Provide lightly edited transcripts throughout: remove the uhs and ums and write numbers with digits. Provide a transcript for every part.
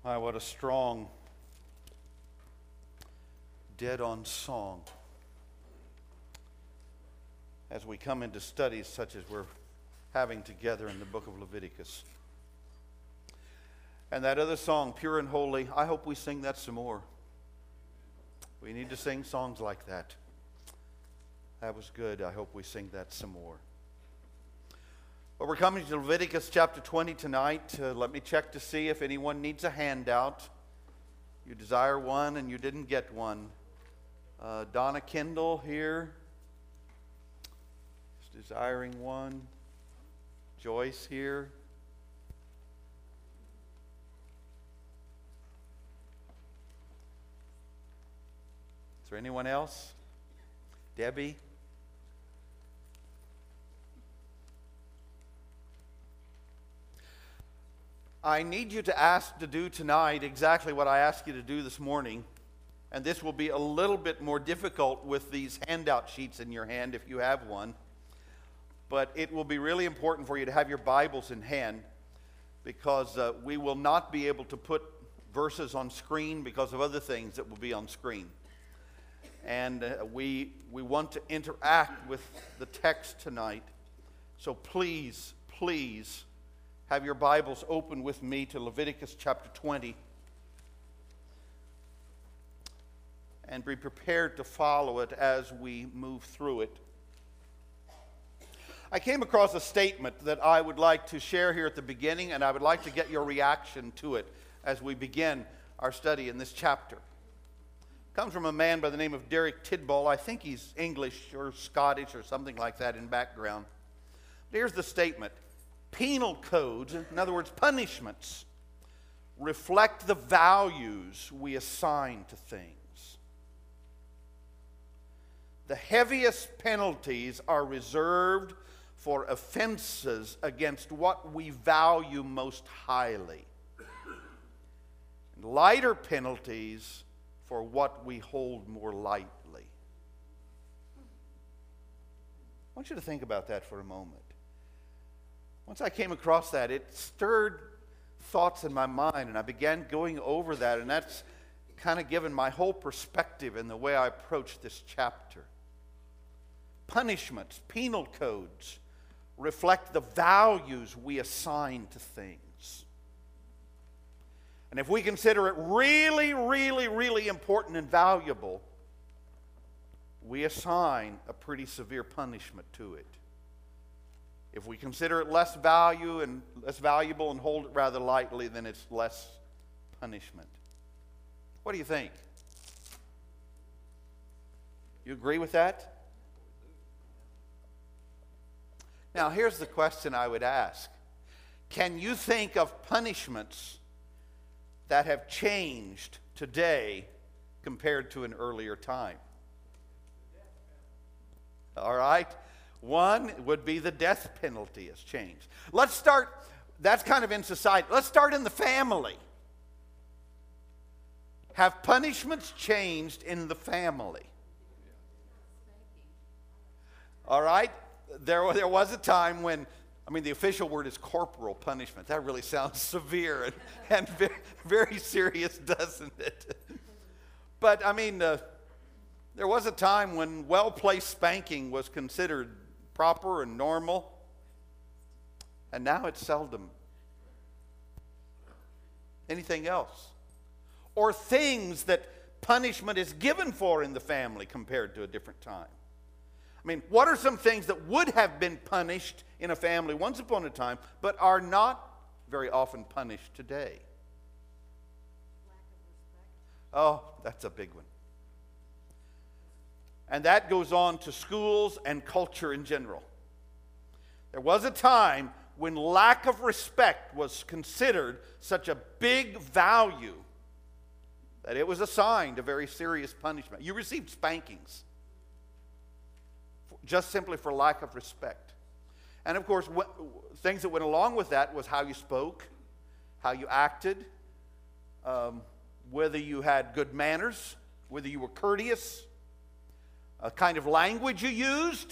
What a strong, dead-on song as we come into studies such as we're having together in the book of Leviticus. And that other song, Pure and Holy, I hope we sing that some more. We need to sing songs like that. That was good. I hope we sing that some more. Well, we're coming to Leviticus chapter 20 tonight. Let me check to see if anyone needs a handout. You desire one and you didn't get one. Donna Kendall here is desiring one. Joyce here. Is there anyone else? Debbie? I need you to do tonight exactly what I asked you to do this morning. And this will be a little bit more difficult with these handout sheets in your hand if you have one. But it will be really important for you to have your Bibles in hand, because we will not be able to put verses on screen because of other things that will be on screen. And we want to interact with the text tonight. So please have your Bibles open with me to Leviticus chapter 20. And be prepared to follow it as we move through it. I came across a statement that I would like to share here at the beginning, and I would like to get your reaction to it as we begin our study in this chapter. It comes from a man by the name of Derek Tidball. I think he's English or Scottish or something like that in background. Here's the statement. Penal codes, in other words, punishments, reflect the values we assign to things. The heaviest penalties are reserved for offenses against what we value most highly. And lighter penalties for what we hold more lightly. I want you to think about that for a moment. Once I came across that, it stirred thoughts in my mind, and I began going over that, and that's kind of given my whole perspective in the way I approach this chapter. Punishments, penal codes, reflect the values we assign to things. And if we consider it really important and valuable, we assign a pretty severe punishment to it. If we consider it less valuable and hold it rather lightly, then it's less punishment. What do you think? You agree with that? Now, here's the question I would ask. Can you think of punishments that have changed today compared to an earlier time? All right? One would be the death penalty has changed. Let's start, that's kind of in society. Let's start in the family. Have punishments changed in the family? All right? There was a time when, the official word is corporal punishment. That really sounds severe and very, very serious, doesn't it? But, there was a time when well-placed spanking was considered proper and normal, and now it's seldom. Anything else? Or things that punishment is given for in the family compared to a different time. What are some things that would have been punished in a family once upon a time, but are not very often punished today? Lack of respect. Oh, that's a big one. And that goes on to schools and culture in general. There was a time when lack of respect was considered such a big value that it was assigned a very serious punishment. You received spankings just simply for lack of respect. And of course, things that went along with that was how you spoke, how you acted, whether you had good manners, whether you were courteous, a kind of language you used,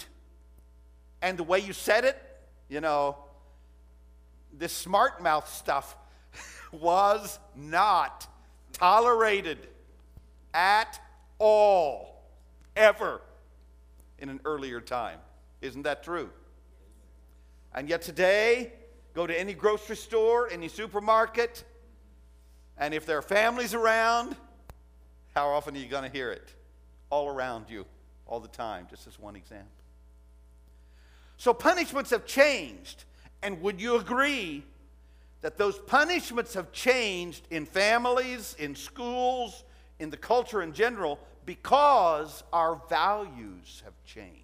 and the way you said it. This smart mouth stuff was not tolerated at all, ever, in an earlier time. Isn't that true? And yet today, go to any grocery store, any supermarket, and if there are families around, how often are you going to hear it? All around you, all the time, just as one example. So punishments have changed. And would you agree that those punishments have changed in families, in schools, in the culture in general, because our values have changed?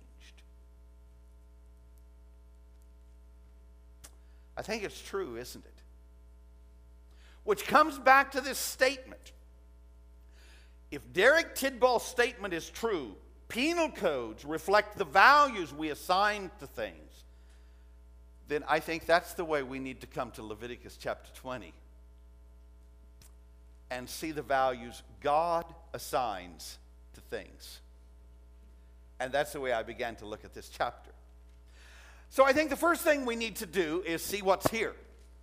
I think it's true, isn't it? Which comes back to this statement. If Derek Tidball's statement is true, penal codes reflect the values we assign to things, then I think that's the way we need to come to Leviticus chapter 20 and see the values God assigns to things. And that's the way I began to look at this chapter. So I think the first thing we need to do is see what's here.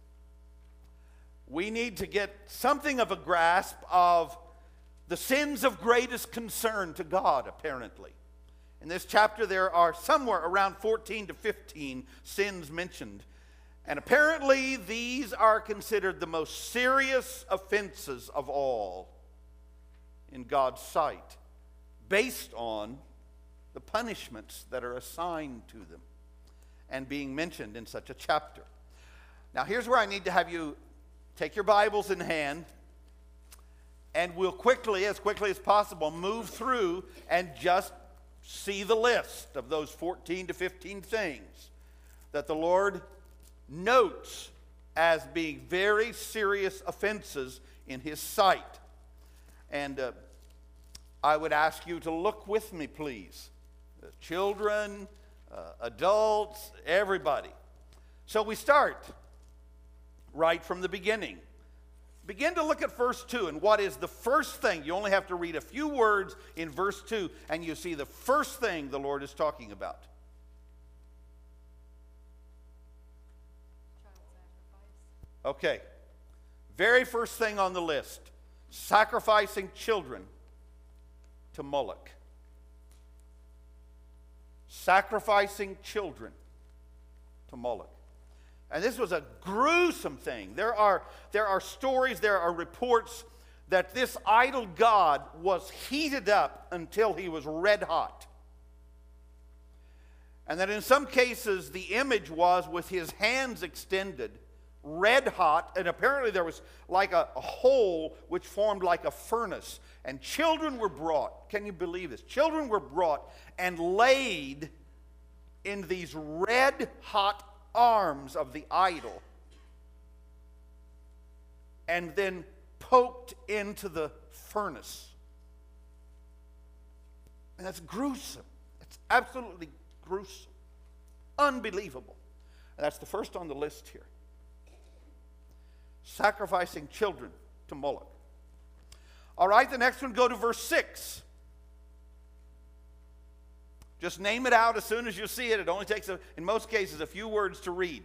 We need to get something of a grasp of the sins of greatest concern to God, apparently. In this chapter, there are somewhere around 14 to 15 sins mentioned. And apparently, these are considered the most serious offenses of all in God's sight, based on the punishments that are assigned to them and being mentioned in such a chapter. Now, here's where I need to have you take your Bibles in hand, and we'll quickly as possible, move through and just see the list of those 14 to 15 things that the Lord notes as being very serious offenses in His sight. And I would ask you to look with me, please. Children, adults, everybody. So we start right from the beginning. Begin to look at verse 2, and what is the first thing? You only have to read a few words in verse 2, and you see the first thing the Lord is talking about. Child sacrifice. Okay. Very first thing on the list, sacrificing children to Moloch. Sacrificing children to Moloch. And this was a gruesome thing. There are stories, there are reports that this idol god was heated up until he was red hot. And that in some cases the image was with his hands extended, red hot, and apparently there was like a hole which formed like a furnace. And children were brought, can you believe this? Children were brought and laid in these red hot arms of the idol and then poked into the furnace. And that's gruesome. It's absolutely gruesome. Unbelievable. And that's the first on the list here. Sacrificing children to Moloch. All right, the next one, go to verse 6. Just name it out as soon as you see it. It only takes, in most cases, a few words to read.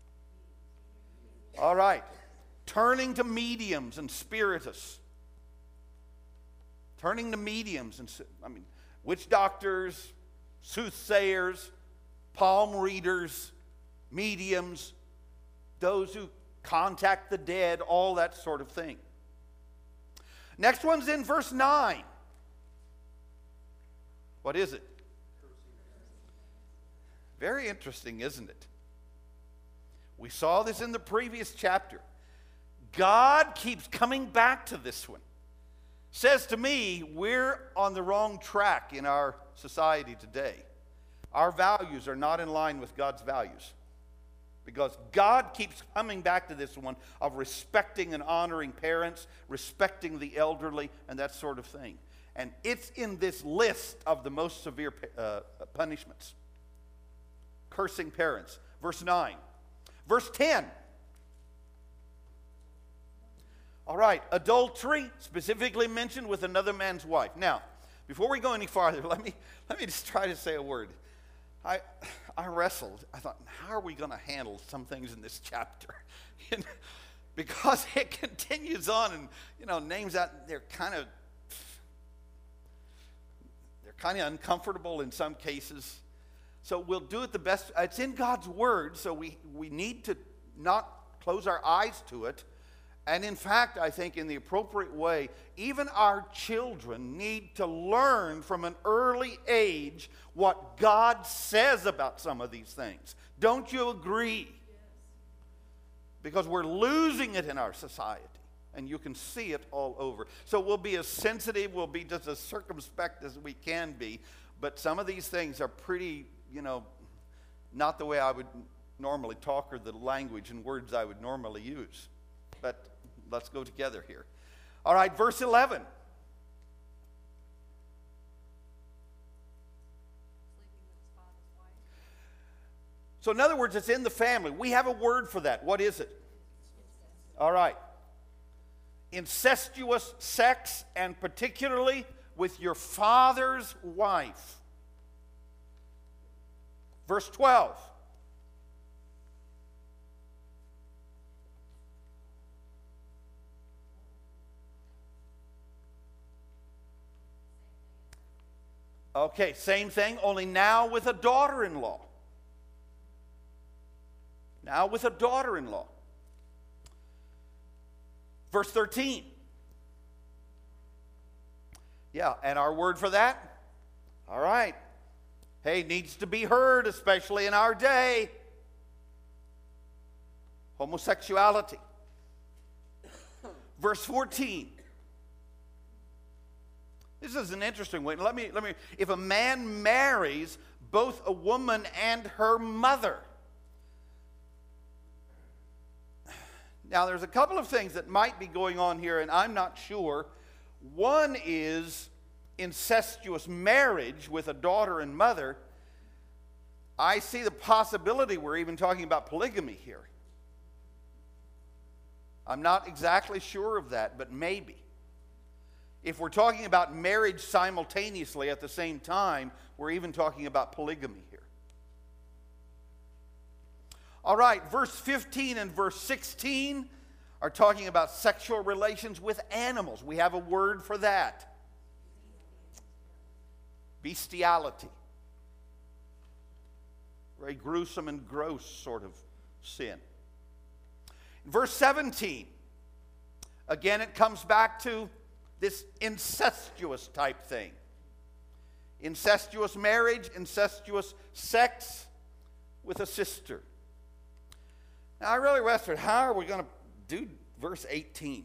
All right. Turning to mediums and spiritists. Turning to mediums and, witch doctors, soothsayers, palm readers, mediums, those who contact the dead, all that sort of thing. Next one's in verse 9. What is it? Very interesting, isn't it? We saw this in the previous chapter. God keeps coming back to this one. Says to me, we're on the wrong track in our society today. Our values are not in line with God's values. Because God keeps coming back to this one of respecting and honoring parents, respecting the elderly, and that sort of thing. And it's in this list of the most severe punishments. Cursing parents. Verse 9. Verse 10. All right, adultery, specifically mentioned with another man's wife. Now, before we go any farther, let me just try to say a word. I wrestled. I thought, how are we going to handle some things in this chapter? because it continues on and, names that they're kind of uncomfortable in some cases. So we'll do it the best. It's in God's Word, so we need to not close our eyes to it. And in fact, I think in the appropriate way, even our children need to learn from an early age what God says about some of these things. Don't you agree? Yes. Because we're losing it in our society, and you can see it all over. So we'll be as sensitive, we'll be just as circumspect as we can be, but some of these things are pretty, not the way I would normally talk or the language and words I would normally use. But let's go together here. All right, verse 11. So in other words, it's in the family. We have a word for that. What is it? All right. Incestuous sex, and particularly with your father's wife. Verse 12. Okay, same thing, only now with a daughter-in-law. Now with a daughter-in-law. Verse 13. Yeah, and our word for that? All right. Hey, needs to be heard, especially in our day. Homosexuality. Verse 14. This is an interesting one. Let me. If a man marries both a woman and her mother. Now, there's a couple of things that might be going on here, and I'm not sure. One is incestuous marriage with a daughter and mother. I see the possibility we're even talking about polygamy here. I'm not exactly sure of that, but maybe. If we're talking about marriage simultaneously at the same time, we're even talking about polygamy here. All right, verse 15 and verse 16 are talking about sexual relations with animals. We have a word for that. Bestiality. Very gruesome and gross sort of sin. Verse 17, again it comes back to this incestuous type thing. Incestuous marriage, incestuous sex with a sister. Now I really wrestled, how are we going to do verse 18?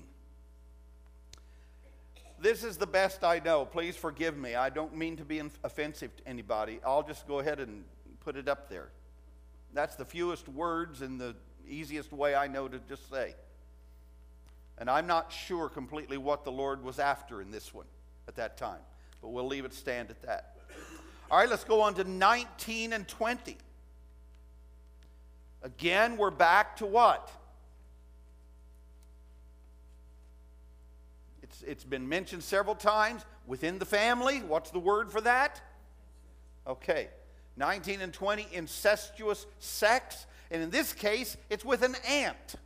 This is the best I know. Please forgive me. I don't mean to be offensive to anybody. I'll just go ahead and put it up there. That's the fewest words and the easiest way I know to just say. And I'm not sure completely what the Lord was after in this one at that time. But we'll leave it stand at that. All right, let's go on to 19 and 20. Again, we're back to what? It's been mentioned several times. Within the family, what's the word for that? Okay. 19 and 20, incestuous sex. And in this case, it's with an aunt.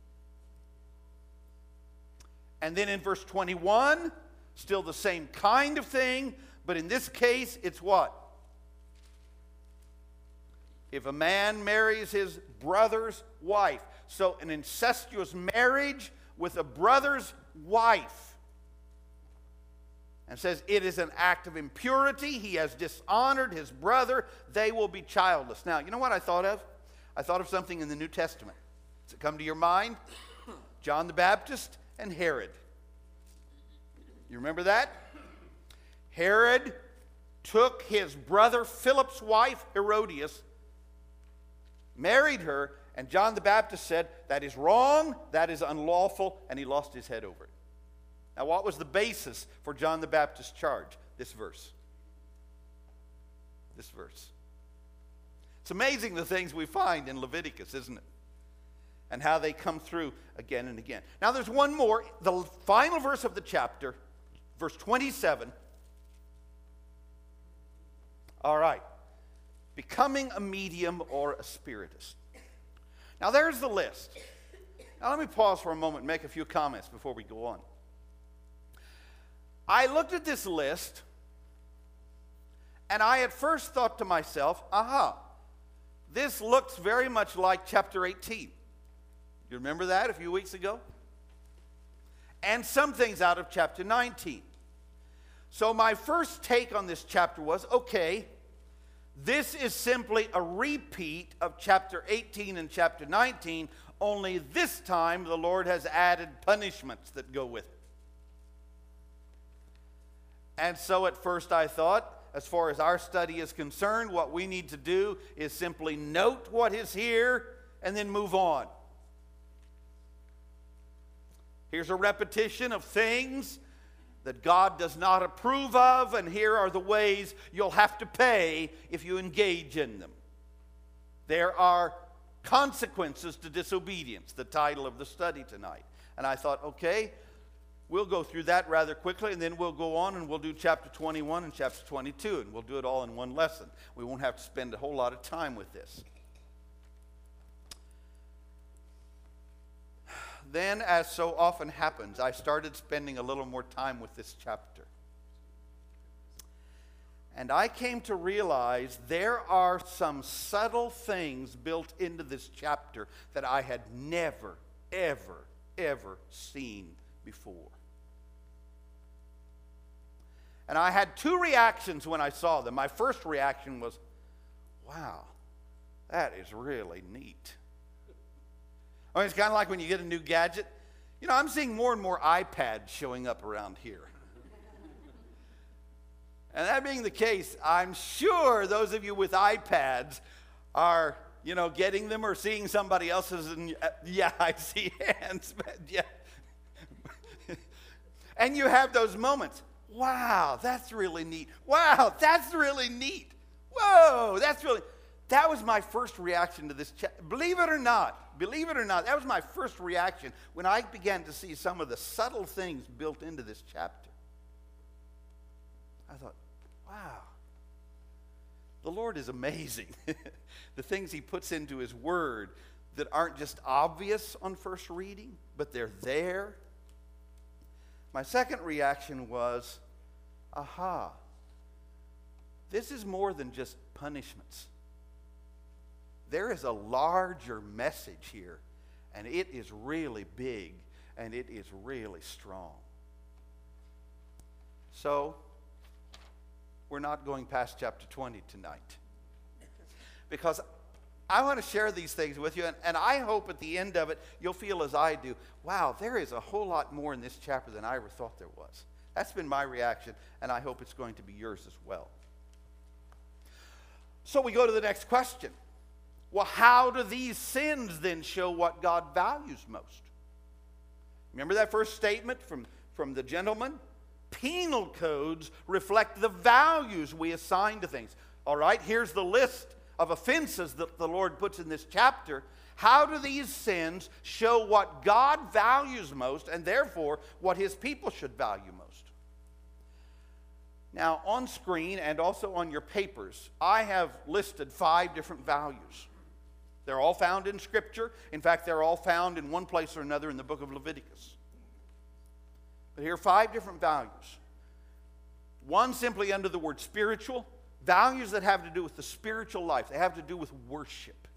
And then in verse 21, still the same kind of thing, but in this case, it's what? If a man marries his brother's wife. So an incestuous marriage with a brother's wife. And says it is an act of impurity. He has dishonored his brother. They will be childless. Now, you know what I thought of? I thought of something in the New Testament. Does it come to your mind? John the Baptist and Herod. You remember that? Herod took his brother Philip's wife, Herodias, married her, and John the Baptist said, that is wrong, that is unlawful, and he lost his head over it. Now, what was the basis for John the Baptist's charge? This verse. This verse. It's amazing the things we find in Leviticus, isn't it? And how they come through again and again. Now, there's one more. The final verse of the chapter, verse 27. All right. Becoming a medium or a spiritist. Now, there's the list. Now let me pause for a moment and make a few comments before we go on. I looked at this list, and I at first thought to myself, aha, this looks very much like chapter 18. You remember that a few weeks ago? And some things out of chapter 19. So my first take on this chapter was, okay, this is simply a repeat of chapter 18 and chapter 19, only this time the Lord has added punishments that go with it. And so at first I thought, as far as our study is concerned, what we need to do is simply note what is here and then move on. Here's a repetition of things that God does not approve of, and here are the ways you'll have to pay if you engage in them. There are consequences to disobedience, the title of the study tonight. And I thought, okay, we'll go through that rather quickly, and then we'll go on and we'll do chapter 21 and chapter 22, and we'll do it all in one lesson. We won't have to spend a whole lot of time with this. Then, as so often happens, I started spending a little more time with this chapter. And I came to realize there are some subtle things built into this chapter that I had never, ever seen before. And I had two reactions when I saw them. My first reaction was, wow, that is really neat. I mean, it's kind of like when you get a new gadget. You know, I'm seeing more and more iPads showing up around here. And that being the case, I'm sure those of you with iPads are, getting them or seeing somebody else's. And yeah, I see hands. But yeah. And you have those moments. Wow, that's really neat. Wow, that's really neat. Whoa, that was my first reaction to this chapter. Believe it or not, that was my first reaction when I began to see some of the subtle things built into this chapter. I thought, wow, the Lord is amazing. The things he puts into his word that aren't just obvious on first reading, but they're there. My second reaction was, aha, this is more than just punishments. There is a larger message here, and it is really big, and it is really strong. So, we're not going past chapter 20 tonight, because I want to share these things with you, and I hope at the end of it you'll feel as I do, wow, there is a whole lot more in this chapter than I ever thought there was. That's been my reaction, and I hope it's going to be yours as well. So we go to the next question. Well, how do these sins then show what God values most? Remember that first statement from the gentleman? Penal codes reflect the values we assign to things. All right, here's the list of offenses that the Lord puts in this chapter. How do these sins show what God values most, and therefore what his people should value most? Now, on screen and also on your papers, I have listed 5 different values. They're all found in Scripture. In fact, they're all found in one place or another in the book of Leviticus. But here are 5 different values. One simply under the word spiritual. Values that have to do with the spiritual life. They have to do with worship.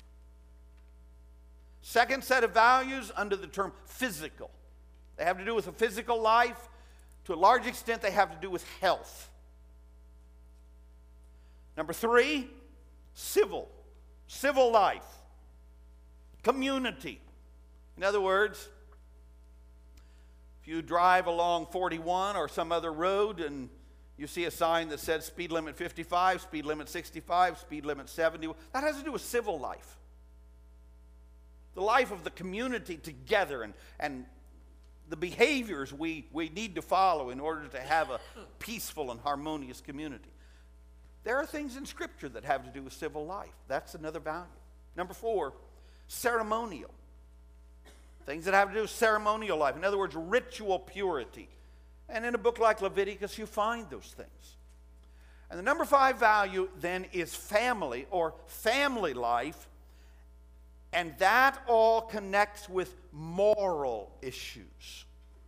Second set of values under the term physical. They have to do with a physical life. To a large extent, they have to do with health. Number 3, civil life. Community. In other words, if you drive along 41 or some other road and you see a sign that says speed limit 55, speed limit 65, speed limit 70, that has to do with civil life. The life of the community together and the behaviors we need to follow in order to have a peaceful and harmonious community. There are things in Scripture that have to do with civil life. That's another value. Number 4, ceremonial. Things that have to do with ceremonial life. In other words, ritual purity. And in a book like Leviticus, you find those things. And the number 5 value then is family or family life. And that all connects with moral issues.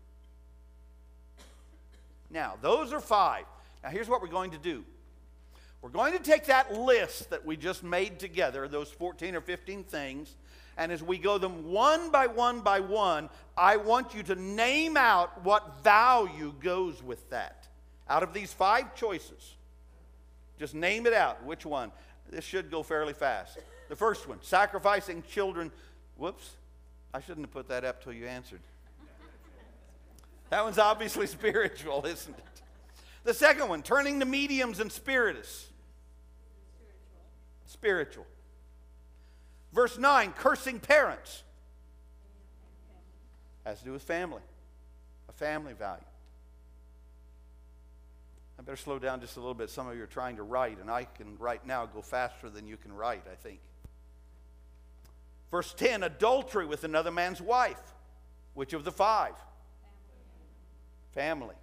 Now, those are 5. Now, here's what we're going to do. We're going to take that list that we just made together, those 14 or 15 things, and as we go them one by one, I want you to name out what value goes with that. Out of these 5 choices, just name it out. Which one? This should go fairly fast. The first one, sacrificing children. Whoops, I shouldn't have put that up till you answered. That one's obviously spiritual, isn't it? The second one, turning to mediums and spiritists. Spiritual. Verse 9, cursing parents. Has to do with family. A family value. I better slow down just a little bit. Some of you are trying to write, and I can right now go faster than you can write, I think. Verse 10, adultery with another man's wife. Which of the 5? Family.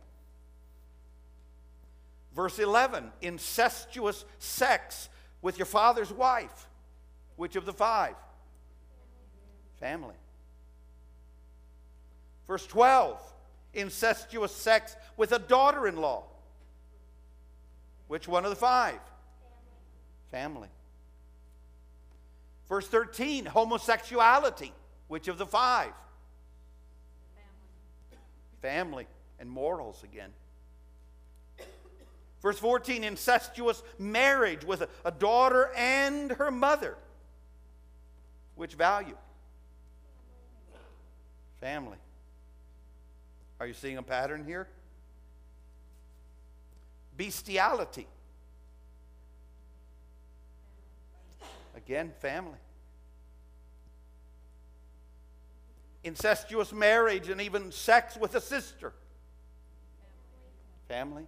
Verse 11, incestuous sex with your father's wife. Which of the 5? Family. Verse 12, incestuous sex with a daughter-in-law. Which one of the 5? Family. Verse 13, homosexuality. Which of the 5? Family and morals again. Verse 14, incestuous marriage with a daughter and her mother. Which value? Family. Are you seeing a pattern here? Bestiality. Again, family. Incestuous marriage and even sex with a sister. Family.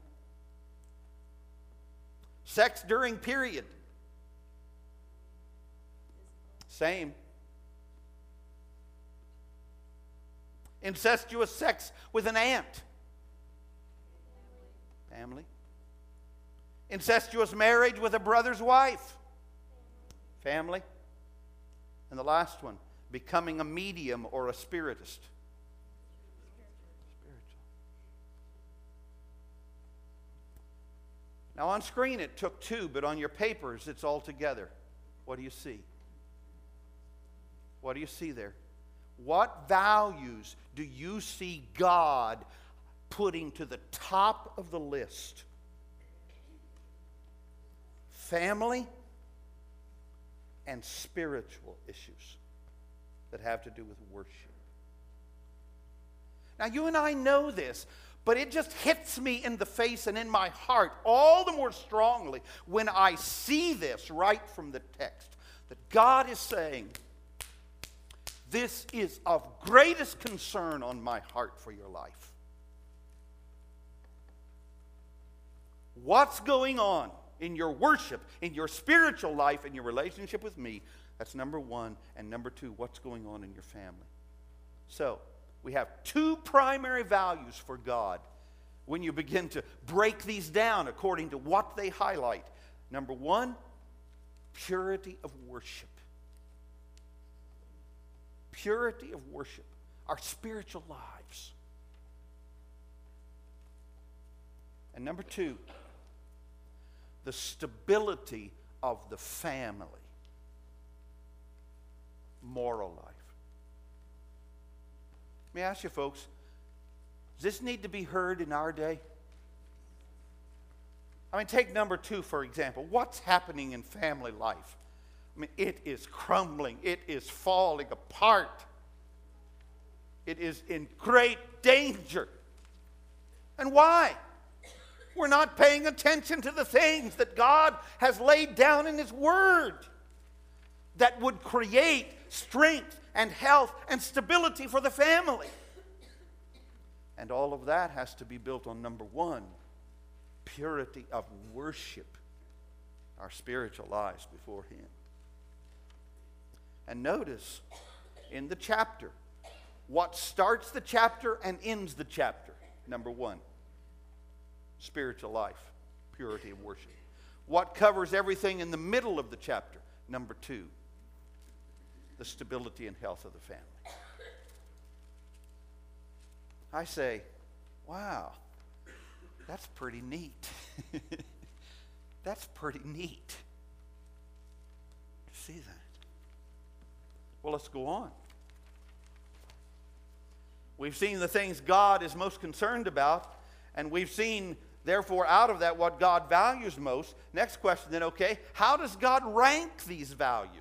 Sex during period. Same. Incestuous sex with an aunt. Family. Incestuous marriage with a brother's wife. Family. And the last one, becoming a medium or a spiritist. Spiritual. Now on screen it took 2, but on your papers it's all together. What do you see? What do you see there? What values do you see God putting to the top of the list? Family and spiritual issues that have to do with worship. Now, you and I know this, but it just hits me in the face and in my heart all the more strongly when I see this right from the text, that God is saying, this is of greatest concern on my heart for your life. What's going on in your worship, in your spiritual life, in your relationship with me? That's number 1. And number 2, what's going on in your family? So, we have 2 primary values for God when you begin to break these down according to what they highlight. Number 1, purity of worship. Purity of worship. Our spiritual lives. And number 2, the stability of the family. Moral life. Let me ask you folks, does this need to be heard in our day? I mean, take number 2, for example. What's happening in family life? I mean, it is crumbling. It is falling apart. It is in great danger. And why? We're not paying attention to the things that God has laid down in His Word that would create strength and health and stability for the family. And all of that has to be built on number 1, purity of worship, our spiritual lives before Him. And notice in the chapter, what starts the chapter and ends the chapter. Number 1, spiritual life, purity of worship. What covers everything in the middle of the chapter? Number 2, the stability and health of the family. I say, wow, that's pretty neat. That's pretty neat to see that. Well, let's go on. We've seen the things God is most concerned about, and we've seen, therefore, out of that what God values most. Next question then, okay, how does God rank these values?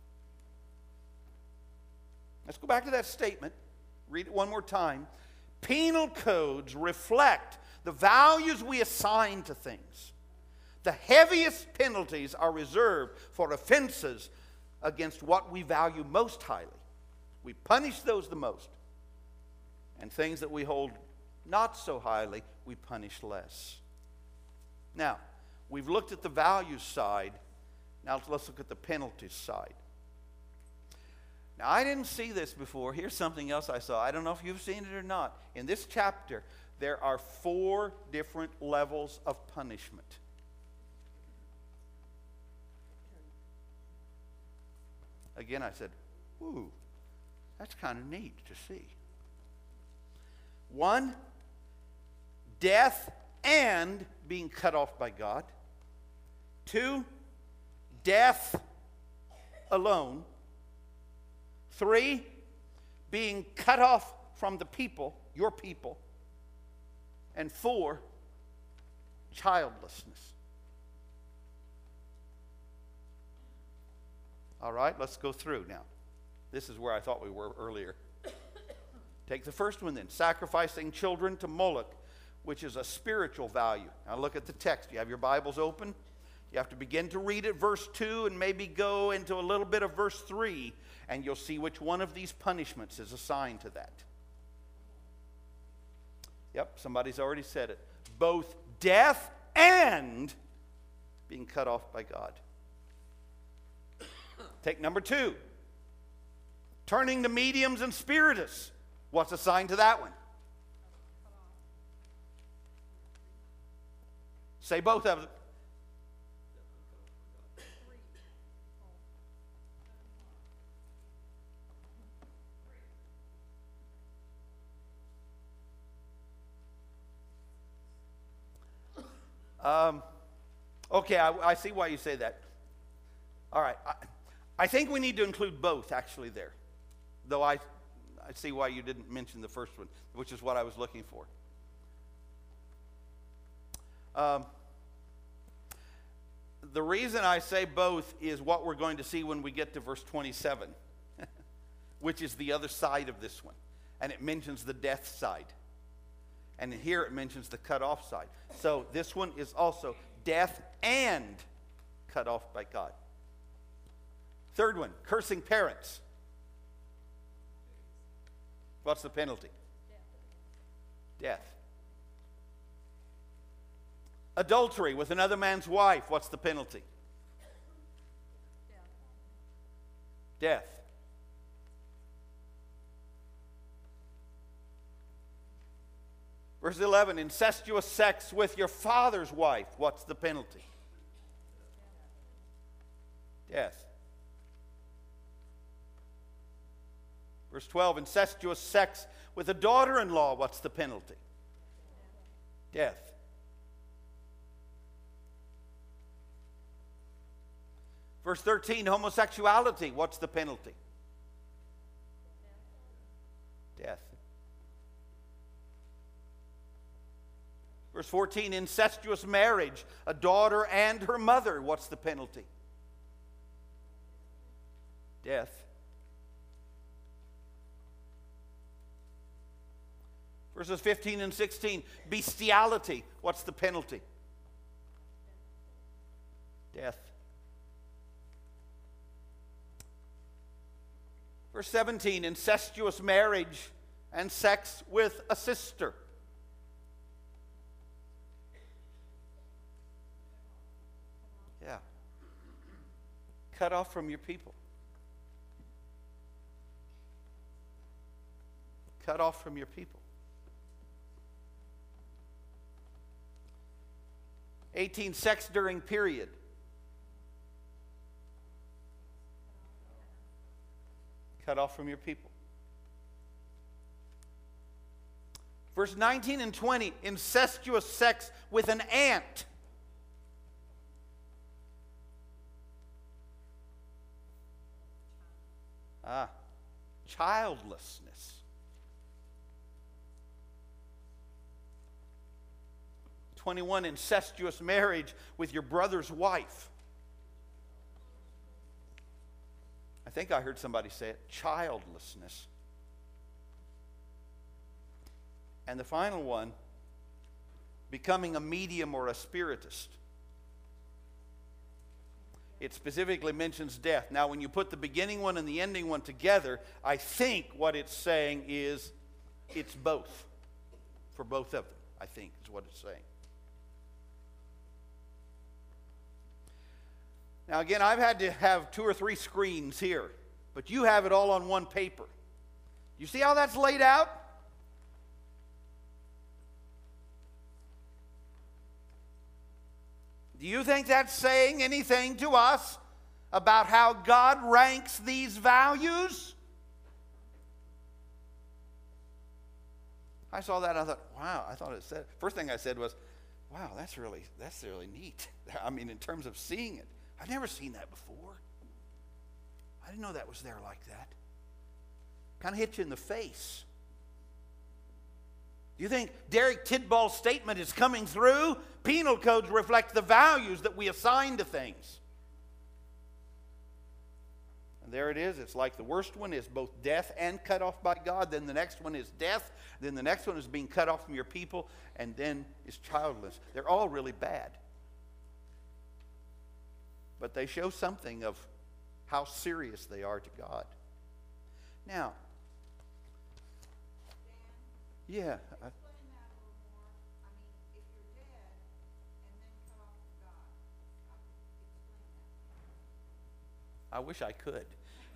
Let's go back to that statement. Read it one more time. Penal codes reflect the values we assign to things. The heaviest penalties are reserved for offenses against what we value most highly. We punish those the most. And things that we hold not so highly, we punish less. Now, we've looked at the values side. Now let's look at the penalties side. Now, I didn't see this before. Here's something else I saw. I don't know if you've seen it or not. In this chapter, there are 4 different levels of punishment. Again, I said, ooh, that's kind of neat to see. 1, death and being cut off by God. 2, death alone. 3, being cut off from the people, your people. And 4, childlessness. All right, let's go through now. This is where I thought we were earlier. Take the first one then, sacrificing children to Moloch, which is a spiritual value. Now look at the text. You have your Bibles open. You have to begin to read at verse 2 and maybe go into a little bit of verse 3, and you'll see which one of these punishments is assigned to that. Yep, somebody's already said it. Both death and being cut off by God. Take number 2. Turning to mediums and spiritists. What's assigned to that one? Say both of them. Okay, I see why you say that. All right. I think we need to include both, actually, there. Though I see why you didn't mention the first one, which is what I was looking for. The reason I say both is what we're going to see when we get to verse 27, which is the other side of this one. And it mentions the death side. And here it mentions the cut off side. So this one is also death and cut off by God. Third one, cursing parents. What's the penalty? Death. Adultery with another man's wife. What's the penalty? Death. Verse 11, incestuous sex with your father's wife. What's the penalty? Death. Verse 12, incestuous sex with a daughter-in-law. What's the penalty? Death. Verse 13, homosexuality. What's the penalty? Death. Verse 14, incestuous marriage, a daughter and her mother. What's the penalty? Death. Verses 15 and 16, bestiality. What's the penalty? Death. Verse 17, incestuous marriage and sex with a sister. Yeah. Cut off from your people. Cut off from your people. 18, sex during period. cut off from your people. Verse 19 and 20, incestuous sex with an ant. Childlessness. 21, incestuous marriage with your brother's wife. I think I heard somebody say it, childlessness. And the final one, becoming a medium or a spiritist. It specifically mentions death. Now, when you put the beginning one and the ending one together, I think what it's saying is it's both. For both of them, I think, is what it's saying. Now, again, I've had to have 2 or 3 screens here, but you have it all on one paper. You see how that's laid out? Do you think that's saying anything to us about how God ranks these values? I saw that and I thought, wow, I thought it said, first thing I said was, wow, that's really neat. I mean, in terms of seeing it. I've never seen that before. I didn't know that was there like that. Kind of hit you in the face. Do you think Derek Tidball's statement is coming through? Penal codes reflect the values that we assign to things. And there it is. It's like the worst one is both death and cut off by God. Then the next one is death. Then the next one is being cut off from your people. And then is childless. They're all really bad. But they show something of how serious they are to God. Now, yeah. Explain that a little more. I mean, if you're dead and then cut off from God, explain that. I wish I could.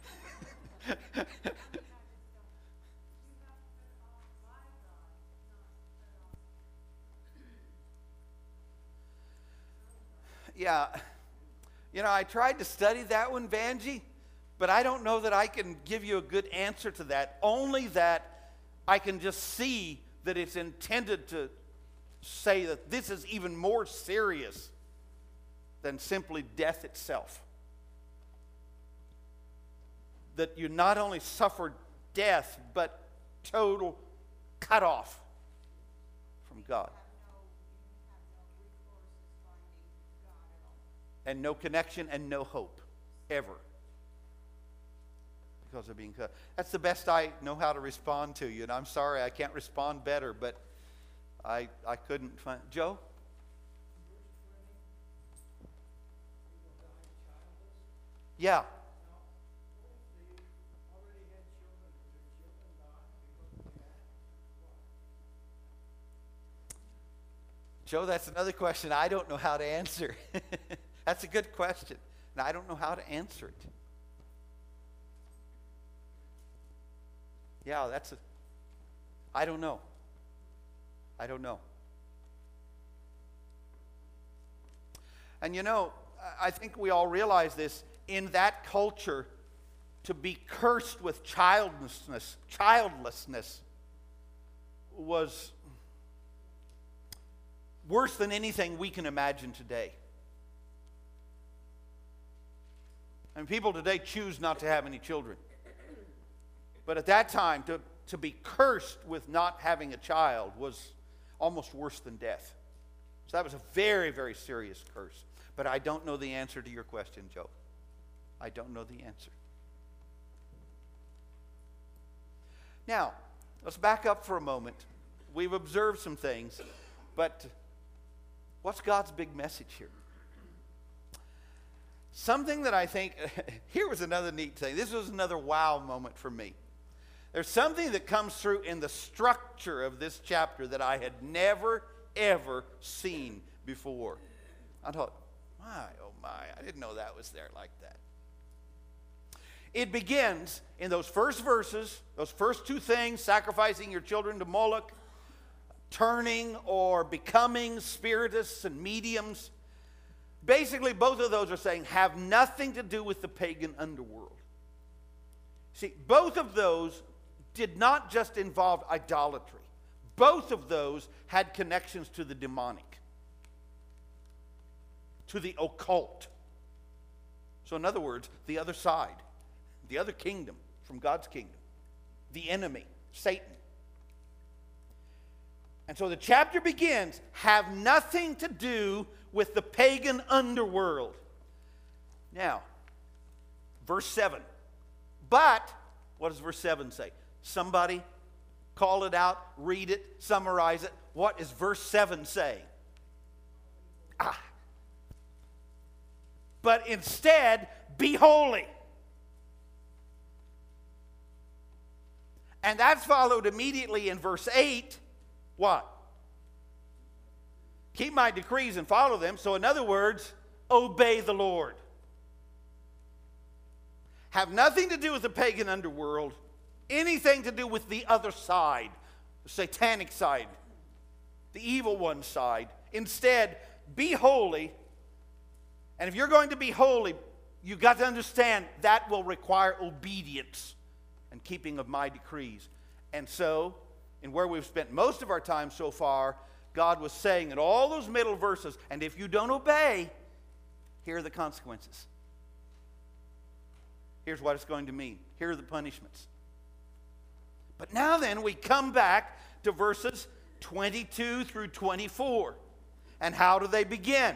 Yeah. You know, I tried to study that one, Vanjie, but I don't know that I can give you a good answer to that. Only that I can just see that it's intended to say that this is even more serious than simply death itself. That you not only suffer death, but total cut off from God. And no connection and no hope, ever. Because of being cut. That's the best I know how to respond to you. And I'm sorry I can't respond better, but I couldn't find... Joe? Yeah. Joe, that's another question I don't know how to answer. That's a good question, and I don't know how to answer it. Yeah, I don't know. I don't know. And you know, I think we all realize this, in that culture, to be cursed with childlessness was worse than anything we can imagine today. And people today choose not to have any children. But at that time, to be cursed with not having a child was almost worse than death. So that was a very, very serious curse. But I don't know the answer to your question, Joe. I don't know the answer. Now, let's back up for a moment. We've observed some things, but what's God's big message here? Something that I think, here was another neat thing. This was another wow moment for me. There's something that comes through in the structure of this chapter that I had never, ever seen before. I thought, my, oh my, I didn't know that was there like that. It begins in those first verses, those first 2 things, sacrificing your children to Moloch, turning or becoming spiritists and mediums. Basically, both of those are saying have nothing to do with the pagan underworld. See, both of those did not just involve idolatry. Both of those had connections to the demonic, to the occult. So in other words, the other side, the other kingdom from God's kingdom, the enemy, Satan. And so the chapter begins, have nothing to do with the pagan underworld. Now, verse 7. But, what does verse 7 say? Somebody call it out, read it, summarize it. What is verse 7 saying? But instead, be holy. And that's followed immediately in verse 8. What? Keep my decrees and follow them. So in other words, obey the Lord. Have nothing to do with the pagan underworld, anything to do with the other side, the satanic side, the evil one side. Instead, be holy. And if you're going to be holy, you've got to understand that will require obedience and keeping of my decrees. And so, in where we've spent most of our time so far, God was saying in all those middle verses, and if you don't obey, here are the consequences. Here's what it's going to mean. Here are the punishments. But now then, we come back to verses 22 through 24. And how do they begin?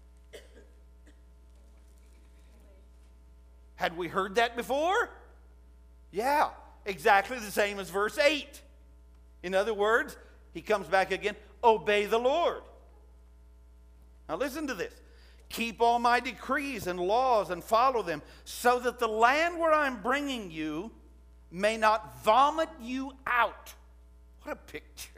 Had we heard that before? Yeah, exactly the same as verse 8. In other words, he comes back again, obey the Lord. Now listen to this. Keep all my decrees and laws and follow them, so that the land where I'm bringing you may not vomit you out. What a picture.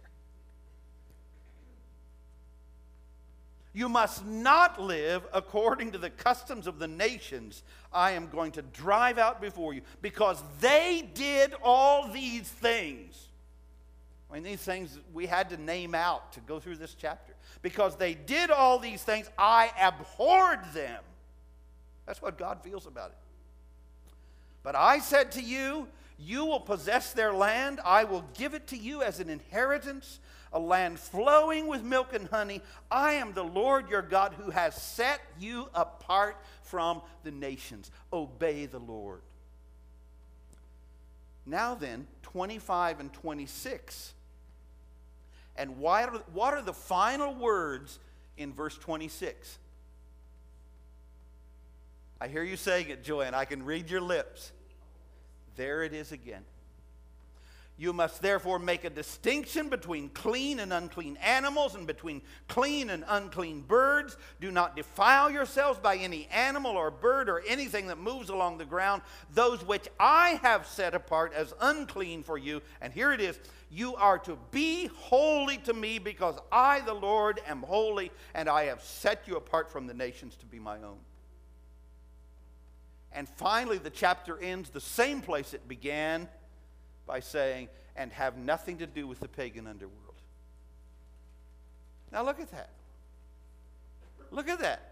You must not live according to the customs of the nations I am going to drive out before you, because they did all these things. I mean, these things we had to name out to go through this chapter. Because they did all these things, I abhorred them. That's what God feels about it. But I said to you, you will possess their land. I will give it to you as an inheritance, a land flowing with milk and honey. I am the Lord your God who has set you apart from the nations. Obey the Lord. Now then, 25 and 26. And what are the final words in verse 26? I hear you saying it, Joanne. I can read your lips. There it is again. You must therefore make a distinction between clean and unclean animals and between clean and unclean birds. Do not defile yourselves by any animal or bird or anything that moves along the ground, those which I have set apart as unclean for you. And here it is. You are to be holy to me, because I, the Lord, am holy, and I have set you apart from the nations to be my own. And finally, the chapter ends the same place it began, by saying, and have nothing to do with the pagan underworld. Now look at that. Look at that.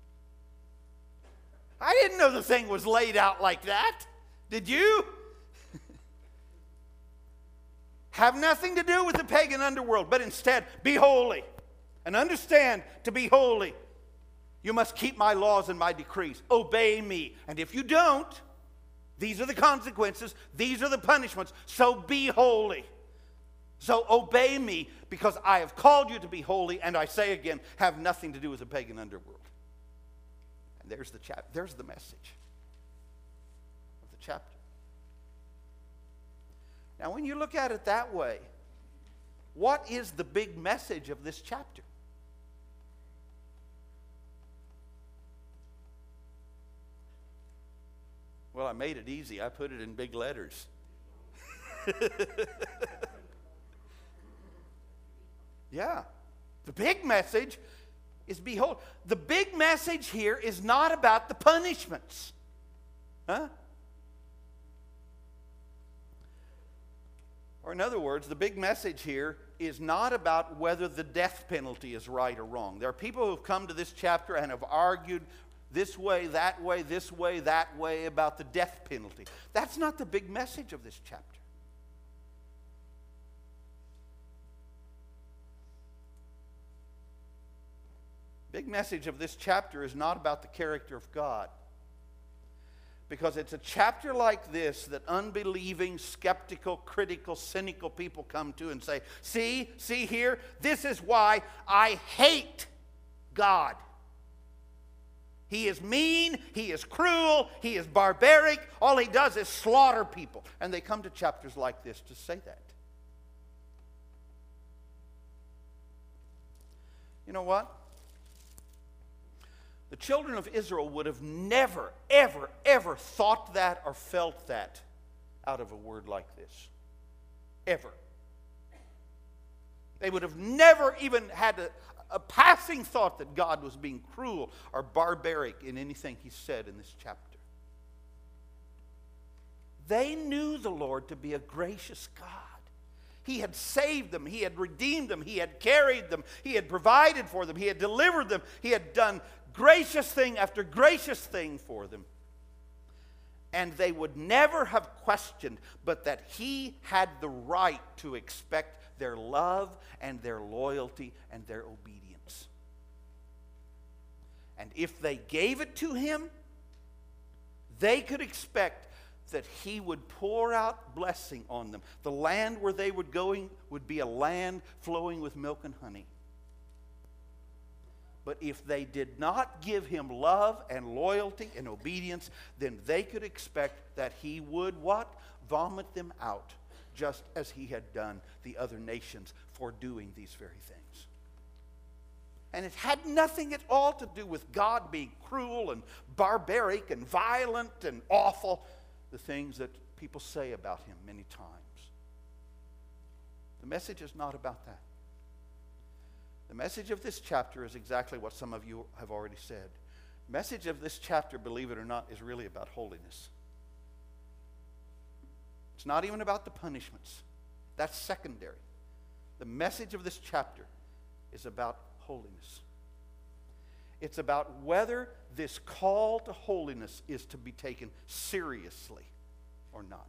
I didn't know the thing was laid out like that. Did you? Have nothing to do with the pagan underworld, but instead be holy. And understand, to be holy, you must keep my laws and my decrees. Obey me. And if you don't, these are the consequences. These are the punishments. So be holy. So obey me, because I have called you to be holy. And I say again, have nothing to do with the pagan underworld. And there's the message of the chapter. Now, when you look at it that way, what is the big message of this chapter? Well, I made it easy. I put it in big letters. Yeah. The big message is behold. The big message here is not about the punishments. Huh? Or in other words, the big message here is not about whether the death penalty is right or wrong. There are people who have come to this chapter and have argued this way, that way, this way, that way about the death penalty. That's not the big message of this chapter. Big message of this chapter is not about the character of God. Because it's a chapter like this that unbelieving, skeptical, critical, cynical people come to and say, see here, this is why I hate God. He is mean, he is cruel, he is barbaric, all he does is slaughter people. And they come to chapters like this to say that. You know what? The children of Israel would have never, ever, ever thought that or felt that out of a word like this. Ever. They would have never even had a passing thought that God was being cruel or barbaric in anything he said in this chapter. They knew the Lord to be a gracious God. He had saved them. He had redeemed them. He had carried them. He had provided for them. He had delivered them. He had done gracious thing after gracious thing for them. And they would never have questioned but that he had the right to expect their love and their loyalty and their obedience. And if they gave it to him, they could expect that he would pour out blessing on them. The land where they were going would be a land flowing with milk and honey. But if they did not give him love and loyalty and obedience, then they could expect that he would what? Vomit them out, just as he had done the other nations for doing these very things. And it had nothing at all to do with God being cruel and barbaric and violent and awful, the things that people say about him many times. The message is not about that. The message of this chapter is exactly what some of you have already said. The message of this chapter, believe it or not, is really about holiness. It's not even about the punishments. That's secondary. The message of this chapter is about holiness. It's about whether this call to holiness is to be taken seriously or not.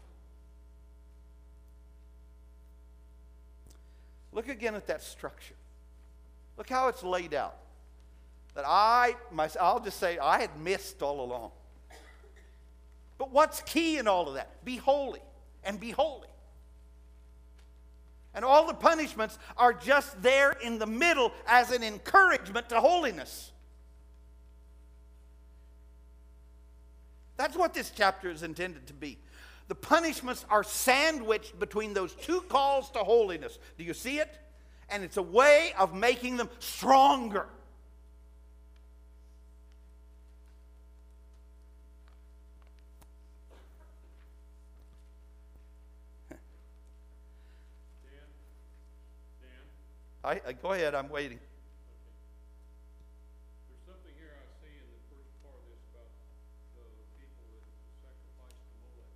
Look again at that structure. Look how it's laid out. That I'll just say, I had missed all along. But what's key in all of that? Be holy and be holy. And all the punishments are just there in the middle as an encouragement to holiness. That's what this chapter is intended to be. The punishments are sandwiched between those two calls to holiness. Do you see it? And it's a way of making them stronger. Dan? Go ahead, I'm waiting. There's something here I see in the first part of this about the people that sacrificed to Molech.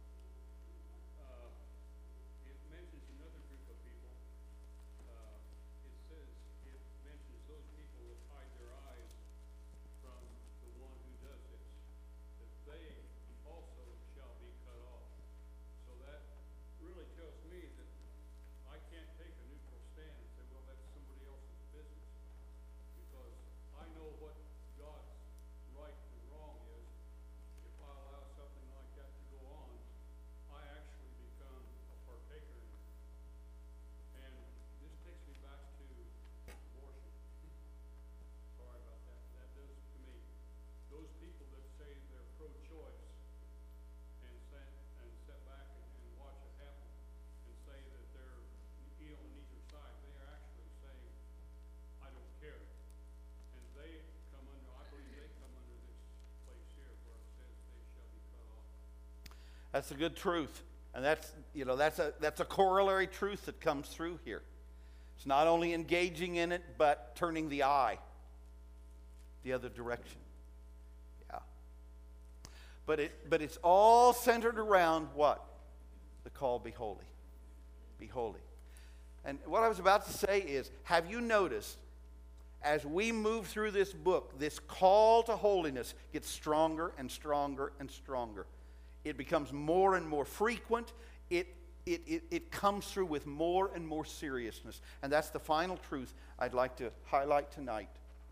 It mentions another group of people. It says, it mentions those people that hide their eyes from the one who does this, that they also shall be cut off. So that really tells me that I can't take a neutral stand and say, well, that's somebody else's business. Because I know what God's right and wrong is. If I allow something like that to go on, I actually become a partaker in it. And this takes me back to abortion. Sorry about that. That does to me. Those people that say they're pro-choice and sit back and watch it happen and say that they're on either side, they are actually saying, I don't care. And they come under, I believe they come under this place here where it says they shall be cut off. That's a good truth. And that's a corollary truth that comes through here. It's not only engaging in it, but turning the eye the other direction. Yeah. But it's all centered around what? The call, be holy. Be holy. And what I was about to say is, have you noticed, as we move through this book, this call to holiness gets stronger and stronger and stronger. It becomes more and more frequent. It comes through with more and more seriousness. And that's the final truth I'd like to highlight tonight.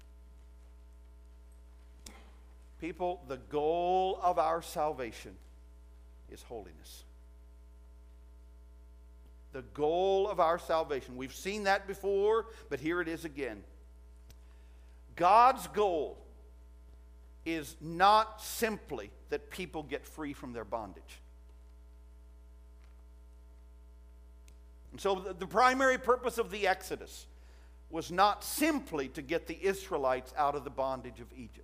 People, the goal of our salvation is holiness. The goal of our salvation. We've seen that before, but here it is again. God's goal is not simply that people get free from their bondage. And so the primary purpose of the Exodus was not simply to get the Israelites out of the bondage of Egypt.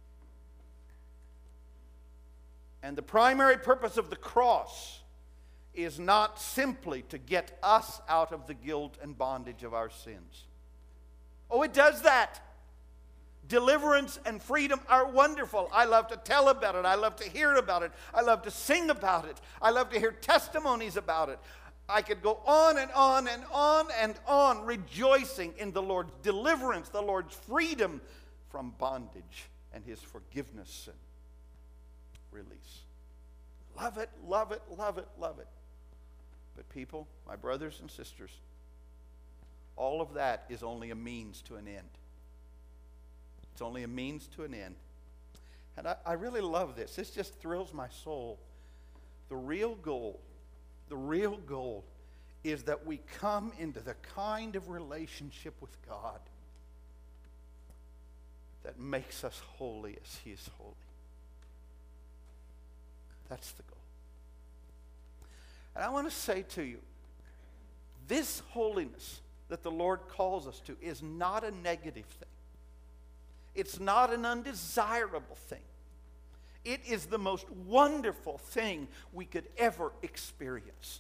And the primary purpose of the cross is not simply to get us out of the guilt and bondage of our sins. Oh, it does that. Deliverance and freedom are wonderful. I love to tell about it. I love to hear about it. I love to sing about it. I love to hear testimonies about it. I could go on and on and on and on rejoicing in the Lord's deliverance, the Lord's freedom from bondage and His forgiveness and release. Love it, love it, love it, love it. But people, my brothers and sisters, all of that is only a means to an end. It's only a means to an end. And I really love this. This just thrills my soul. The real goal is that we come into the kind of relationship with God that makes us holy as He is holy. That's the goal. And I want to say to you, this holiness that the Lord calls us to is not a negative thing. It's not an undesirable thing. It is the most wonderful thing we could ever experience.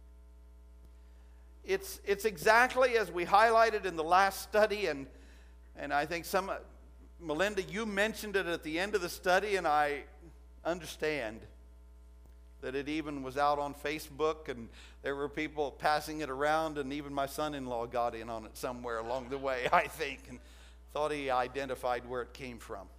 It's exactly as we highlighted in the last study, and I think Melinda, you mentioned it at the end of the study, and I understand that it even was out on Facebook, and there were people passing it around, and even my son-in-law got in on it somewhere along the way, I think, and thought he identified where it came from.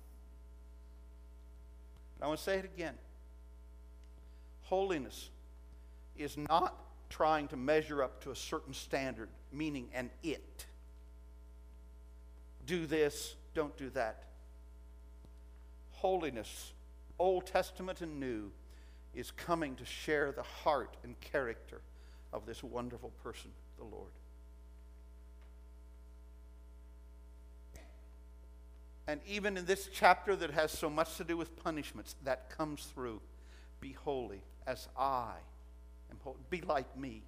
But I want to say it again. Holiness is not trying to measure up to a certain standard, meaning an it. Do this, don't do that. Holiness, Old Testament and New, is coming to share the heart and character of this wonderful person, the Lord. And even in this chapter that has so much to do with punishments, that comes through. Be holy as I am holy. Be like me.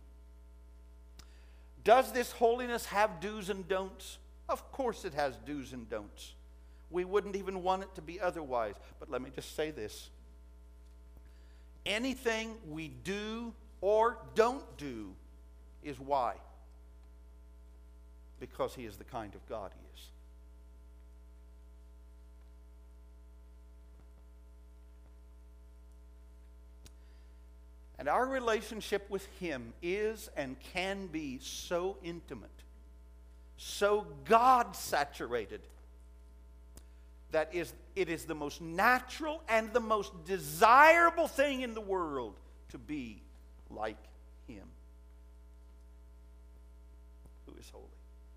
Does this holiness have do's and don'ts? Of course it has do's and don'ts. We wouldn't even want it to be otherwise. But let me just say this. Anything we do or don't do is why? Because He is the kind of God He is. And our relationship with Him is and can be so intimate, so God-saturated, that it is the most natural and the most desirable thing in the world to be like Him, who is holy.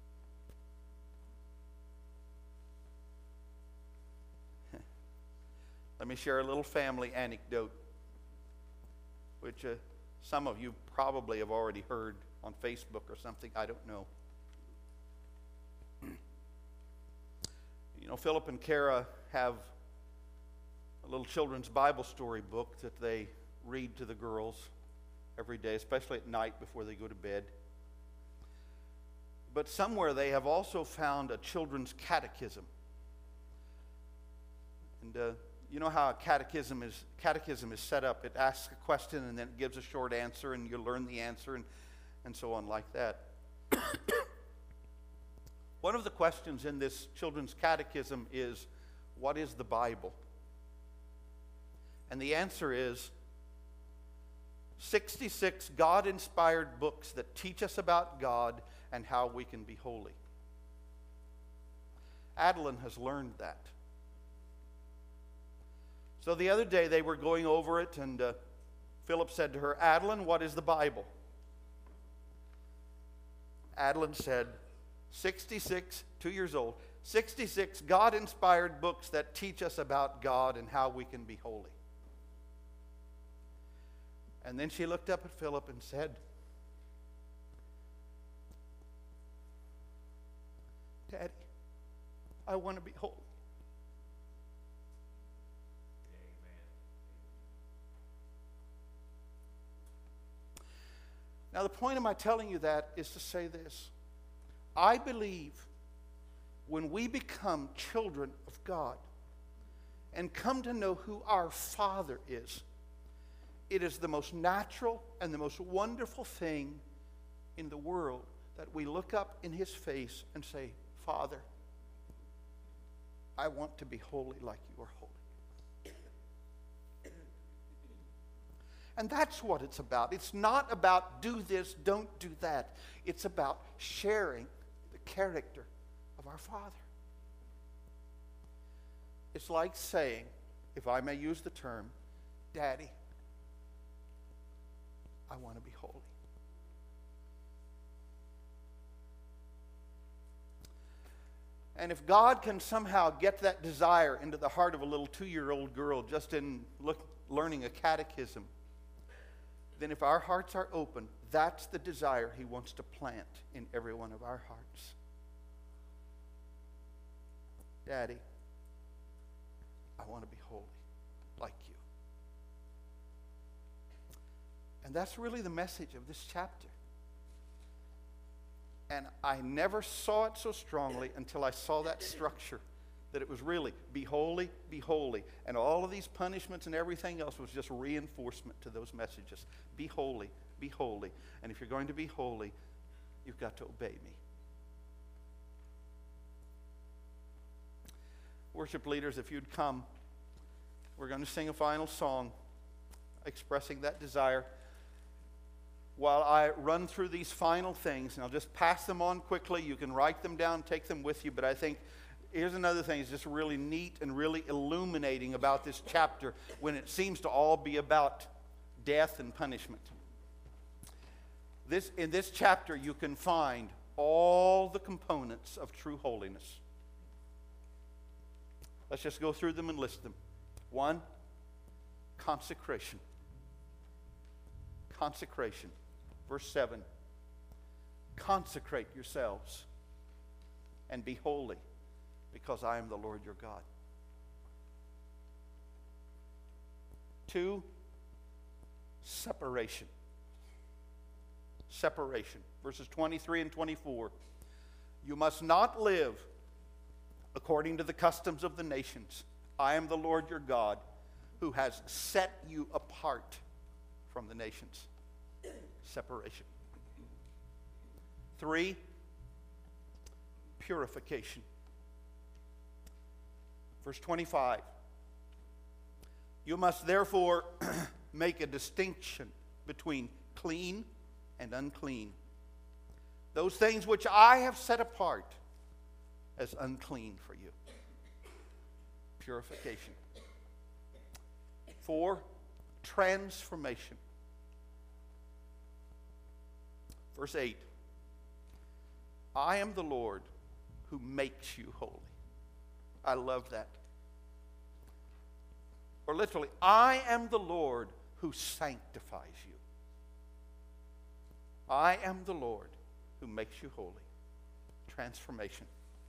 Let me share a little family anecdote, which some of you probably have already heard on Facebook or something. I don't know. You know, Philip and Kara have a little children's Bible story book that they read to the girls every day, especially at night before they go to bed. But somewhere they have also found a children's catechism. And you know how a catechism is set up. It asks a question and then it gives a short answer, and you learn the answer and so on like that. One of the questions in this children's catechism is, what is the Bible? And the answer is 66 God-inspired books that teach us about God and how we can be holy. Adeline has learned that. So the other day they were going over it, and Philip said to her, Adeline, what is the Bible? Adeline said, 66, 2 years old, 66 God-inspired books that teach us about God and how we can be holy. And then she looked up at Philip and said, Daddy, I want to be holy. Now, the point of my telling you that is to say this. I believe when we become children of God and come to know who our Father is, it is the most natural and the most wonderful thing in the world that we look up in His face and say, Father, I want to be holy like you are holy. And that's what it's about. It's not about do this, don't do that. It's about sharing the character of our Father. It's like saying, if I may use the term, Daddy, I want to be holy. And if God can somehow get that desire into the heart of a little 2-year-old girl just in learning a catechism, then if our hearts are open, that's the desire He wants to plant in every one of our hearts. Daddy, I want to be holy like you. And that's really the message of this chapter. And I never saw it so strongly until I saw that structure, that it was really be holy, be holy. And all of these punishments and everything else was just reinforcement to those messages. Be holy, be holy. And if you're going to be holy, you've got to obey me. Worship leaders, if you'd come, we're going to sing a final song expressing that desire. While I run through these final things, and I'll just pass them on quickly. You can write them down, take them with you, but I think here's another thing that's just really neat and really illuminating about this chapter when it seems to all be about death and punishment. In this chapter, you can find all the components of true holiness. Let's just go through them and list them. 1, consecration. Consecration. Verse 7. Consecrate yourselves and be holy, because I am the Lord your God. 2, separation. Separation. Verses 23 and 24. You must not live according to the customs of the nations. I am the Lord your God, who has set you apart from the nations. Separation. 3, purification. Verse 25. You must therefore make a distinction between clean and unclean. Those things which I have set apart as unclean for you. Purification. 4, transformation. Verse 8. I am the Lord who makes you holy. I love that. Or literally, I am the Lord who sanctifies you. I am the Lord who makes you holy. Transformation.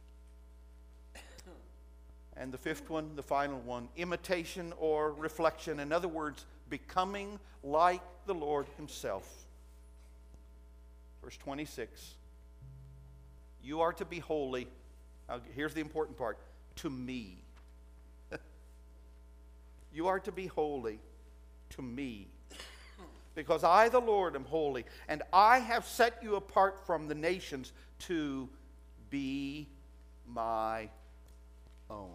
And the 5th one, the final one, imitation or reflection. In other words, becoming like the Lord Himself. Verse 26. You are to be holy. Now, here's the important part. To me. You are to be holy to me. Because I, the Lord, am holy. And I have set you apart from the nations to be my own.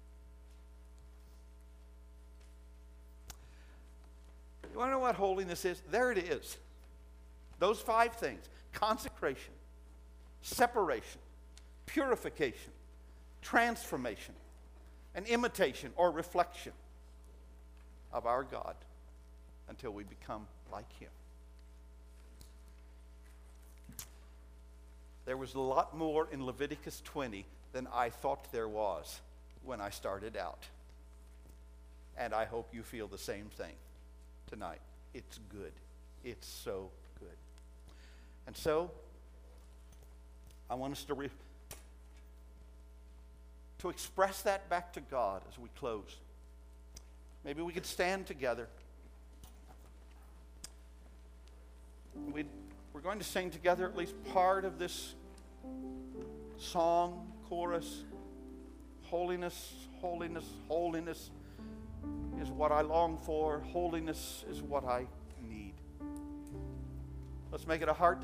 You want to know what holiness is? There it is. Those 5 things. Consecration. Separation. Purification. transformation, an imitation or reflection of our God until we become like Him. There was a lot more in Leviticus 20 than I thought there was when I started out. And I hope you feel the same thing tonight. It's good. It's so good. And so, I want us to express that back to God as we close. Maybe we could stand together. We're going to sing together at least part of this song, chorus. Holiness, holiness, holiness is what I long for. Holiness is what I need. Let's make it a heart